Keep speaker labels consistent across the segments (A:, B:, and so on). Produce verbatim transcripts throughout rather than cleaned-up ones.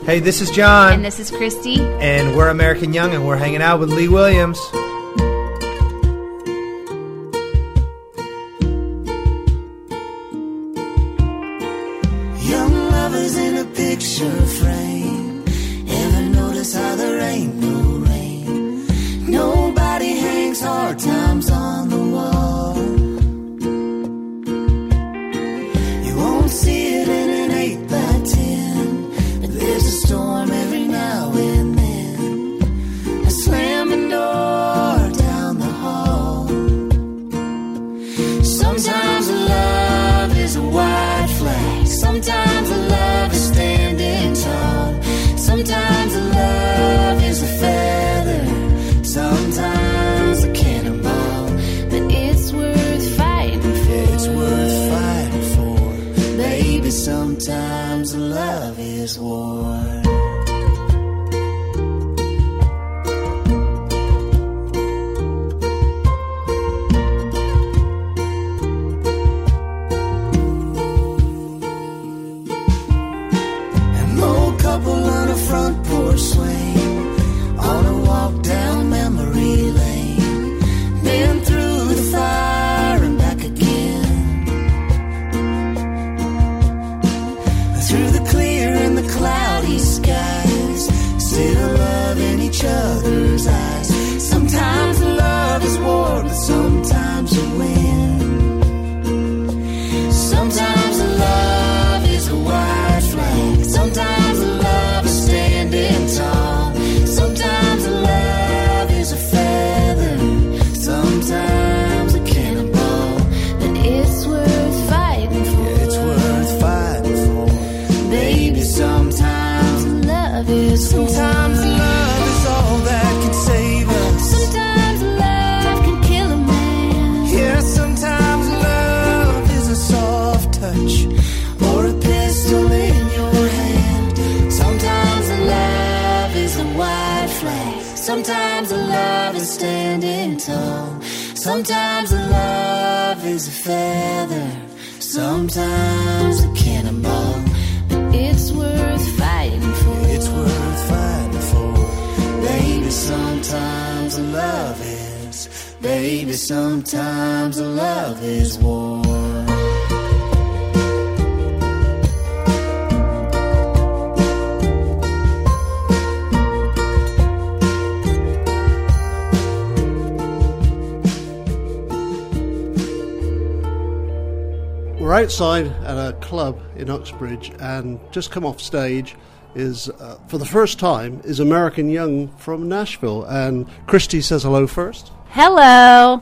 A: Hey, this is John.
B: And this is Christy.
A: And we're American Young, and we're hanging out with Lee Williams.
C: Young lovers in a picture frame. Ever notice how there ain't no rain? Nobody hangs hard times on the wall. You won't see it in an eight by ten, but there's a storm every now and then. A slamming door down the hall. Sometimes love is a white flag. Sometimes love is standing tall. Sometimes love is a feather. Sometimes a cannonball. But it's worth fighting for. It's worth fighting for. Baby, sometimes love is war. Front porch swing on a walk down memory lane, been through the fire and back again, through the clear and the cloudy skies, still loving each other's eyes. Sometimes love is war, but sometimes you win. Sometimes love is a white flag. Sometimes love is standing tall. Sometimes love is a feather. Sometimes a cannonball. But it's worth fighting for. Yeah, it's worth fighting for. Baby, sometimes love is war. Sometimes love is all that can save us. Sometimes love can kill a man. Yeah, sometimes love is a soft touch or a pistol in your hand. Sometimes love is a white flag. Sometimes love is standing tall. Sometimes love is a feather. Sometimes a cannonball. But it's worth fighting for. It's worth fighting for. Baby, sometimes love is. Baby, sometimes love is war.
D: We're outside at a club in Uxbridge, and just come off stage is, uh, for the first time, is American Young from Nashville. And Christy says hello first.
B: Hello.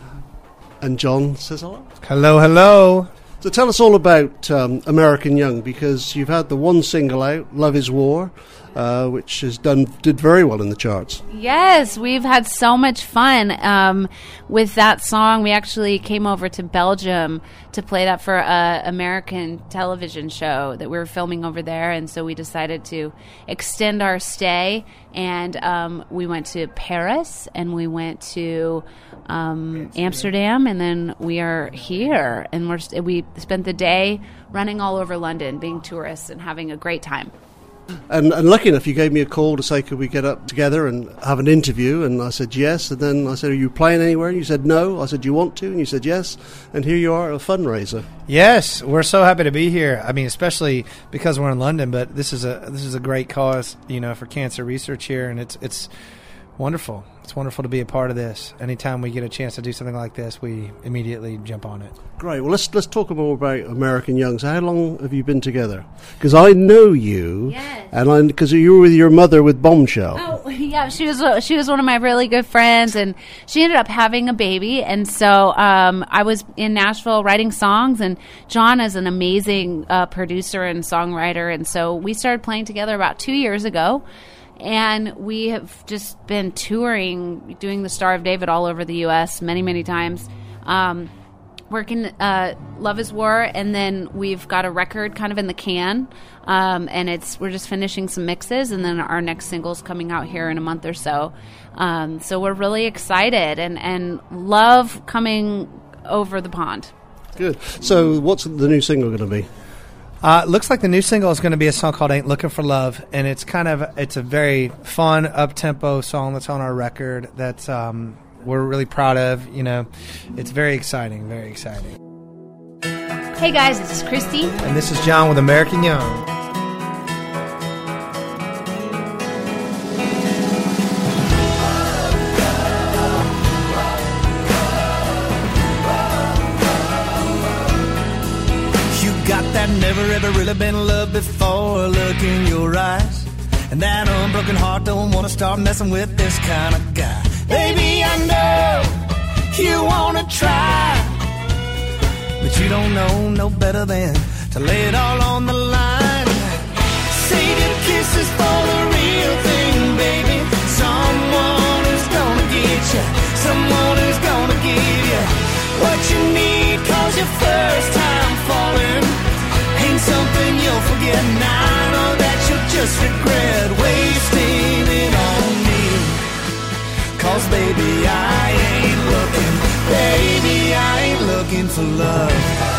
D: And John says hello.
A: Hello, hello.
D: So tell us all about um, American Young, because you've had the one single out, Love is War, uh, which has done did very well in the charts.
B: Yes, we've had so much fun um, with that song. We actually came over to Belgium to play that for an American television show that we were filming over there, and so we decided to extend our stay, and um, we went to Paris, and we went to um, Amsterdam, and then we are here, and we're st- we spent the day running all over London, being tourists and having a great time.
D: And, and lucky enough, you gave me a call to say, could we get up together and have an interview? And I said, yes. And then I said, are you playing anywhere? And you said, no. I said, do you want to? And you said, yes. And here you are at a fundraiser.
A: Yes, we're so happy to be here. I mean, especially because we're in London, but this is a this is a great cause, you know, for cancer research here. And it's it's wonderful. It's wonderful to be a part of this. Anytime we get a chance to do something like this, we immediately jump on it.
D: Great. Well, let's let's talk more about American Young. So how long have you been together? Because I know you,
B: yes.
D: and I because you were with your mother with Bombshell.
B: Oh, yeah, she was she was one of my really good friends, and she ended up having a baby, and so um, I was in Nashville writing songs, and John is an amazing uh, producer and songwriter, and so we started playing together about two years ago. And we have just been touring, doing the Star of David all over the U S many, many times. Um, working uh, Love is War, and then we've got a record kind of in the can, um, and it's we're just finishing some mixes, and then our next single's coming out here in a month or so. Um, so we're really excited and, and love coming over the pond.
D: Good. So what's the new single going to be?
A: Uh, looks like the new single is going to be a song called "Ain't Looking for Love," and it's kind of it's a very fun, up-tempo song that's on our record. That's um, we're really proud of. You know, it's very exciting, very exciting.
B: Hey guys, this is Christy.
A: And this is John with American Young.
E: That never ever really been loved before. Look in your eyes, and that unbroken heart don't want to start messing with this kind of guy. Baby, I know you want to try, but you don't know no better than to lay it all on the line. Save your kisses for the real thing, baby. Someone who's gonna get you, someone who's gonna give you what you need, cause your first time falling ain't something you'll forget. Now I know that you'll just regret wasting it on me. Cause baby, I ain't looking, baby, I ain't looking for love.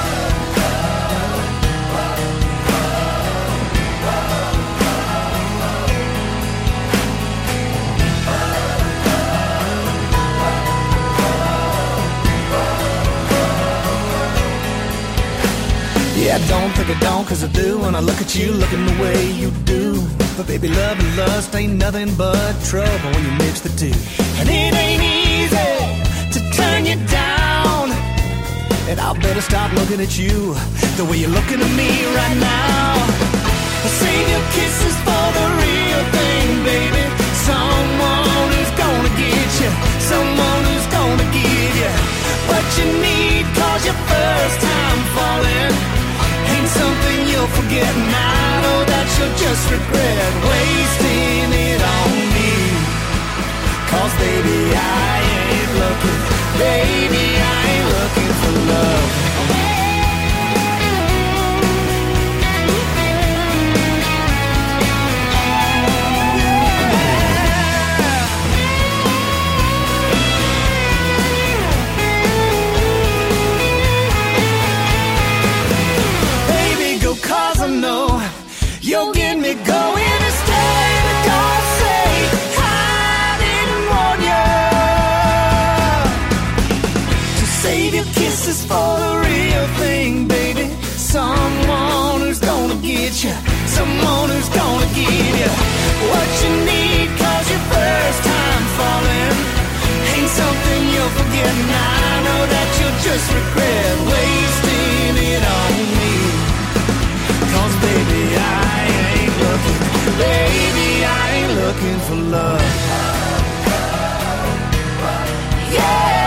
E: Yeah, I don't think I don't, cause I do when I look at you, looking the way you do. But baby, love and lust ain't nothing but trouble when you mix the two. And it ain't easy to turn you down, and I'll better stop looking at you the way you're looking at me right now. Save your kisses for the real thing, baby. Someone who's gonna get you, someone who's gonna give you what you need, cause your first time falling ain't something you'll forget. And I know that you'll just regret wasting it on me. Cause baby, I ain't looking, baby, I ain't looking for love. Cause I know you'll get me going and stay, but don't say I didn't warn you. To save your kisses for the real thing, baby. Someone who's gonna get you, someone who's gonna give you what you need, cause your first time falling ain't something you'll forget. And I know that you'll just regret wasting it on me. Cause baby, I ain't looking, baby, I ain't looking for love. Yeah.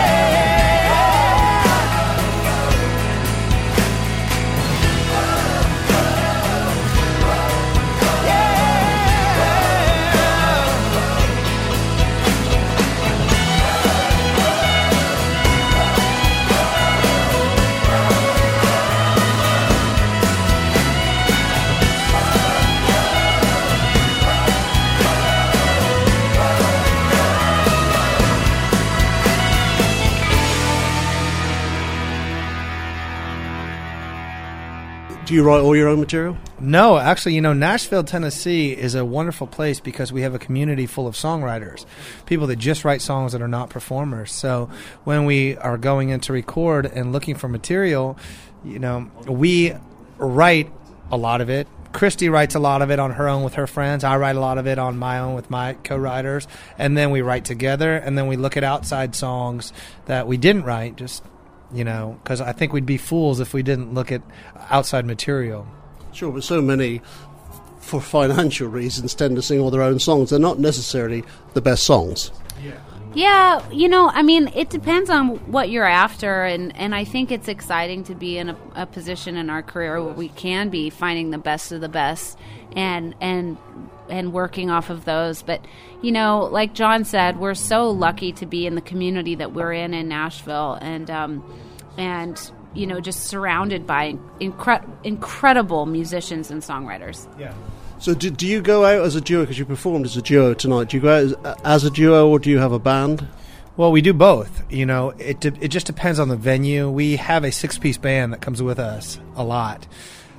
D: Do you write all your own material?
A: No, actually, you know, Nashville, Tennessee is a wonderful place because we have a community full of songwriters, people that just write songs that are not performers. So when we are going in to record and looking for material, you know, we write a lot of it. Christy writes a lot of it on her own with her friends. I write a lot of it on my own with my co-writers. And then we write together, and then we look at outside songs that we didn't write, just... You know, because I think we'd be fools if we didn't look at outside material.
D: Sure, but so many, for financial reasons, tend to sing all their own songs. They're not necessarily the best songs.
B: Yeah, you know, I mean, it depends on what you're after, and, and I think it's exciting to be in a, a position in our career where we can be finding the best of the best and and and working off of those. But, you know, like John said, we're so lucky to be in the community that we're in in Nashville, and um, and you know, just surrounded by incre- incredible musicians and songwriters.
A: Yeah.
D: So do, do you go out as a duo, because you performed as a duo tonight? Do you go out as, as a duo, or do you have a band?
A: Well, we do both. You know, it de- it just depends on the venue. We have a six-piece band that comes with us a lot.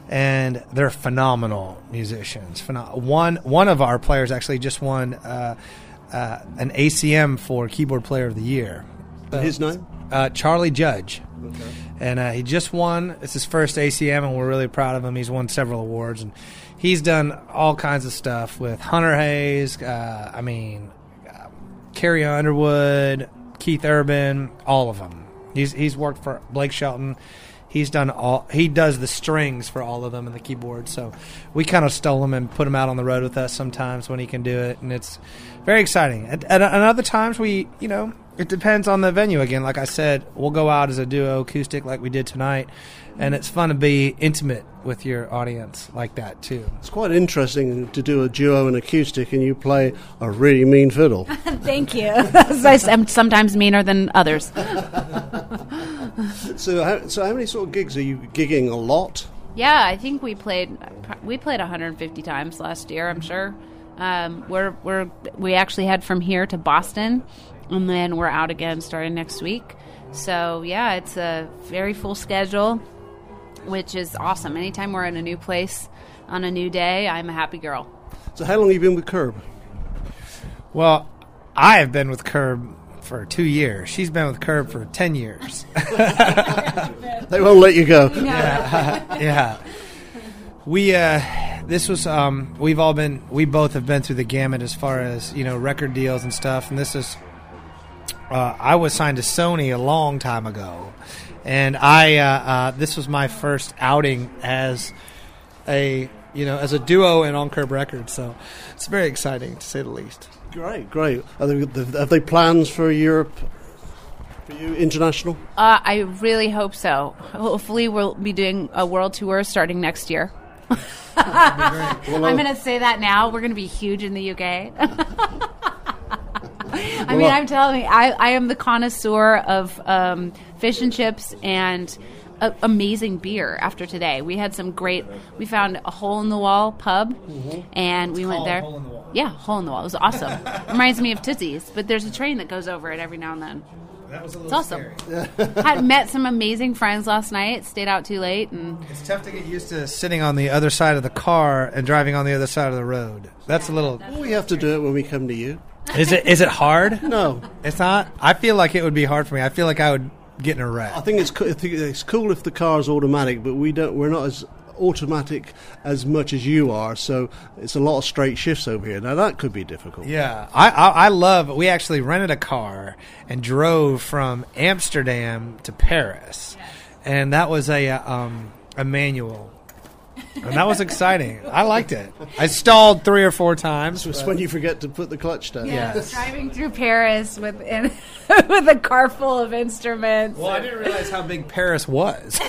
A: and they're phenomenal musicians. Phenom- one one of our players actually just won uh, uh, an A C M for Keyboard Player of the Year.
D: And his name?
A: Uh, Charlie Judge.
D: Okay.
A: And uh, he just won. It's his first A C M, and we're really proud of him. He's won several awards, and he's done all kinds of stuff with Hunter Hayes, uh, I mean, uh, Carrie Underwood, Keith Urban, all of them. He's he's worked for Blake Shelton. He's done all. He does the strings for all of them and the keyboard. So we kind of stole him and put him out on the road with us sometimes when he can do it, and it's very exciting. At, at, at other times, we you know it depends on the venue. Again, like I said, we'll go out as a duo acoustic like we did tonight, and it's fun to be intimate with your audience like that too.
D: It's quite interesting to do a duo and acoustic, and you play a really mean fiddle.
B: Thank you. I'm sometimes meaner than others.
D: So, how, so how many sort of gigs are you gigging? A lot?
B: Yeah, I think we played we played one hundred fifty times last year. I'm sure. Um, we're we're we actually head from here to Boston, and then we're out again starting next week. So yeah, it's a very full schedule, which is awesome. Anytime we're in a new place on a new day, I'm a happy girl.
D: So how long have you been with Curb?
A: Well, I have been with Curb for two years. She's been with Curb for ten years.
D: They won't let you go.
A: yeah, yeah. We uh, this was um, we've all been we both have been through the gamut as far as you know record deals and stuff. And this is uh, I was signed to Sony a long time ago, and I uh, uh, this was my first outing as a you know as a duo and on Curb Records. So it's very exciting to say the least.
D: Great, great. Are they, have they plans for Europe, for you, international?
B: Uh, I really hope so. Hopefully we'll be doing a world tour starting next year. I'm going to say that now. We're going to be huge in the U K. I mean, I'm telling you, I, I am the connoisseur of um, fish and chips and a, amazing beer after today. We had some great, we found a hole-in-the-wall pub, mm-hmm. and we
A: it's
B: went there.
A: Hole in the Wall.
B: Yeah, hole in the wall. It was awesome. Reminds me of Tootsie's, but there's a train that goes over it every now and then.
A: That was a
B: It's
A: little
B: awesome.
A: scary.
B: Had met some amazing friends last night. Stayed out too late, and
A: It's tough to get used to sitting on the other side of the car and driving on the other side of the road. That's a little.
D: We have to do it when we come to you.
A: Is it? Is it hard?
D: No.
A: It's not. I feel like it would be hard for me. I feel like I would get in a wreck.
D: I think it's co- I think it's cool if the car's automatic, but we don't. We're not as automatic as much as you are, so it's a lot of straight shifts over here. Now that could be difficult.
A: Yeah, I, I I love. We actually rented a car and drove from Amsterdam to Paris, and that was a uh, um a manual, and that was exciting. I liked it. I stalled three or four times.
D: It's
A: but-
D: when you forget to put the clutch down.
B: yeah,
A: Yes.
B: driving through Paris with in, with a car full of instruments.
A: Well, I didn't realize how big Paris was.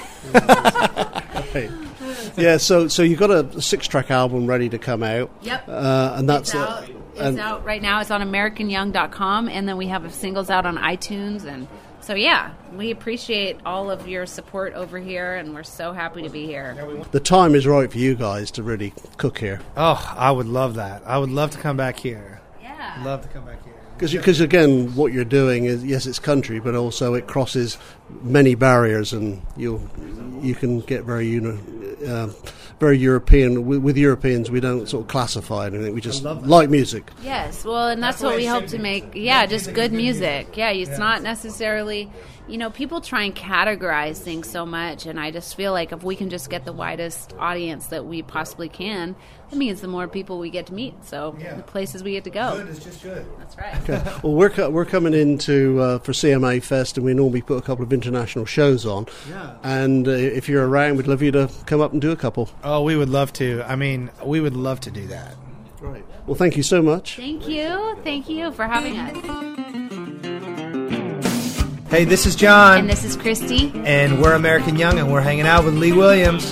D: Right. Yeah, so so you've got a six-track album ready to come out.
B: Yep.
D: Uh, and that's
B: It's out.
D: uh,
B: It's
D: and
B: out right now. It's on American Young dot com, and then we have singles out on iTunes. And so, yeah, we appreciate all of your support over here, and we're so happy to be here.
D: the time is right for you guys to really cook here.
A: Oh, I would love that. I would love to come back here.
B: Yeah.
A: Love to come back here.
D: Because, again, what you're doing is, yes, it's country, but also it crosses many barriers, and you you can get very uni- uh, very European. With, with Europeans, we don't sort of classify anything. We just like music.
B: Yes, well, and that's,
A: That's
B: what
A: the way
B: we
A: it
B: hope
A: should
B: to
A: be.
B: make. Yeah,
A: Good
B: just
A: music
B: good
A: is good
B: music.
A: music.
B: Yeah, it's
A: Yeah.
B: not necessarily, you know, people try and categorize things so much, and I just feel like if we can just get the widest audience that we possibly can, that means the more people we get to meet. So
A: Yeah.
B: the places we get to go.
A: Good is just good.
B: That's right.
D: Well, we're co- we're coming into uh, for C M A Fest, and we normally put a couple of international shows on.
A: Yeah.
D: And uh, if you're around, we'd love you to come up and do a couple.
A: Oh, we would love to. I mean, we would love to do that.
D: Right. Well, thank you so much.
B: Thank you. Thank you for having us.
A: Hey, this is John,
B: And this is Christy.
A: and we're American Young, and we're hanging out with Lee Williams.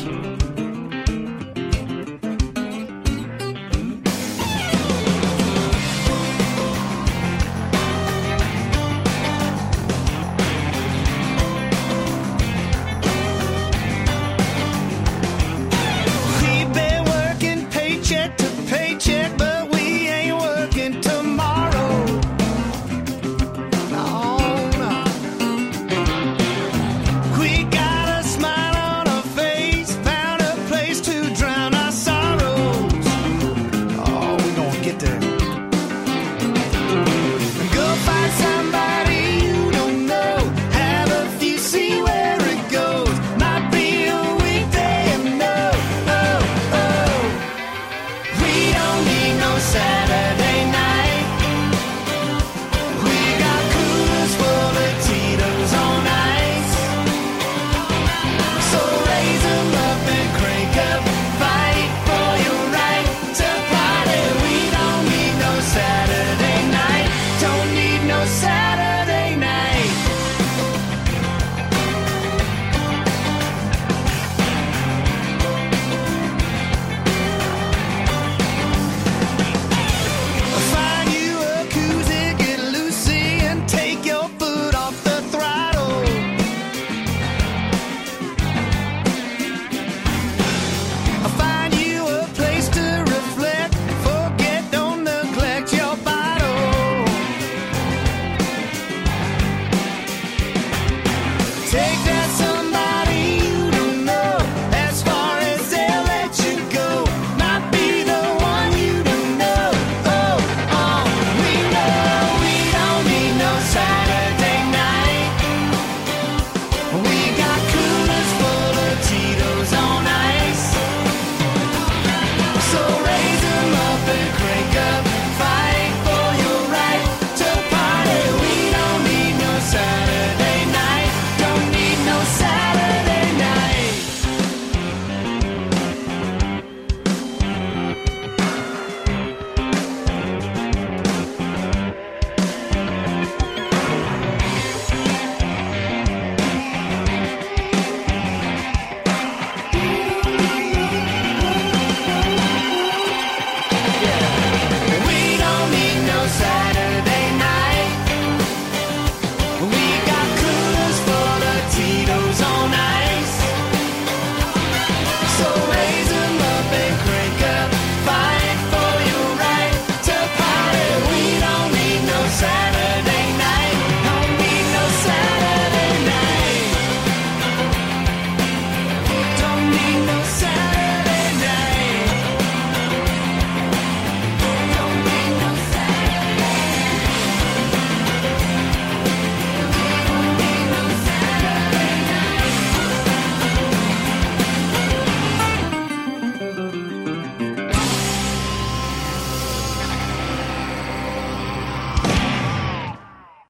E: We've been working paycheck to